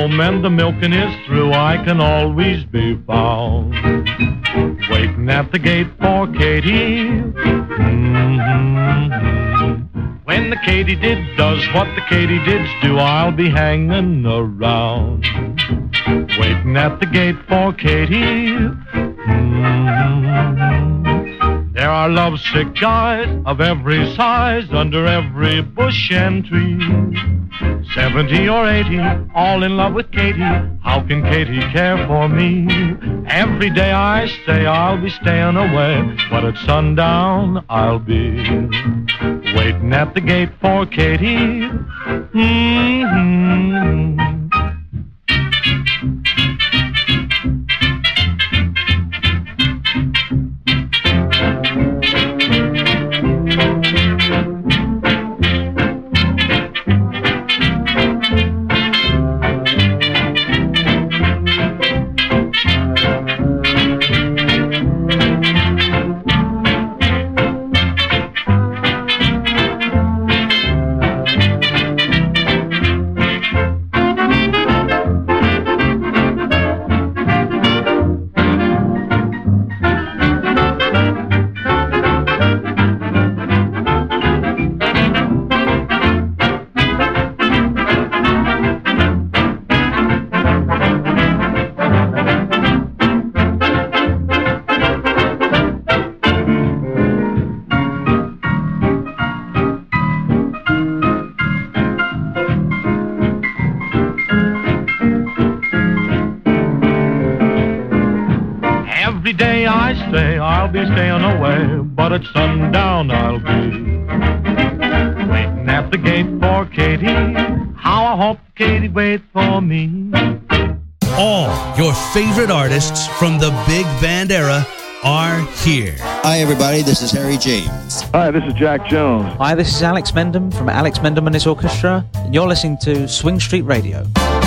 home and the milking is through, I can always be found waiting at the gate for Katie. When the katydid does what the katydids do, I'll be hanging around waiting at the gate for Katie. There are lovesick guys of every size under every bush and tree. 70 or 80, all in love with Katie. How can Katie care for me? Every day I say I'll be staying away, but at sundown I'll be waiting at the gate for Katie. Every day I say I'll be staying away, but at sundown I'll be waiting at the gate for Katie. How I hope Katie waits for me. All your favorite artists from the big band era are here. Hi, everybody. This is Harry James. Hi, this is Jack Jones. Hi, this is Alex Mendham from Alex Mendham and his orchestra, and you're listening to Swing Street Radio.